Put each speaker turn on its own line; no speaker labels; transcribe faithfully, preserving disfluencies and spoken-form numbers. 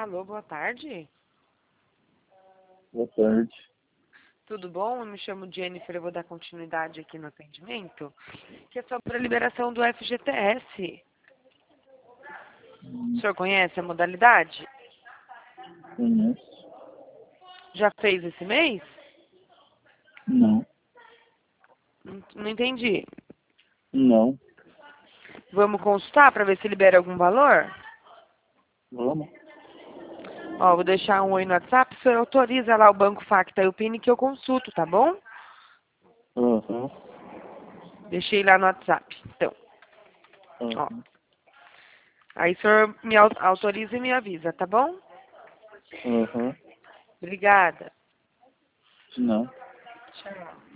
Alô, boa tarde.
Boa tarde.
Tudo bom? Eu me chamo Jennifer, eu vou dar continuidade aqui no atendimento, que é sobre a liberação do F G T S. O senhor conhece a modalidade?
Conheço?
Já fez esse mês?
Não.
Não, não entendi.
Não.
Vamos consultar para ver se libera algum valor?
Vamos?
Ó, vou deixar um oi no WhatsApp, o senhor autoriza lá o Banco Facta e o P I N que eu consulto, tá bom?
Aham.
Deixei lá no WhatsApp, então. Ó.
Aham.
Aí o senhor me au- autoriza e me avisa, tá bom?
Aham.
Obrigada.
Não.
Tchau.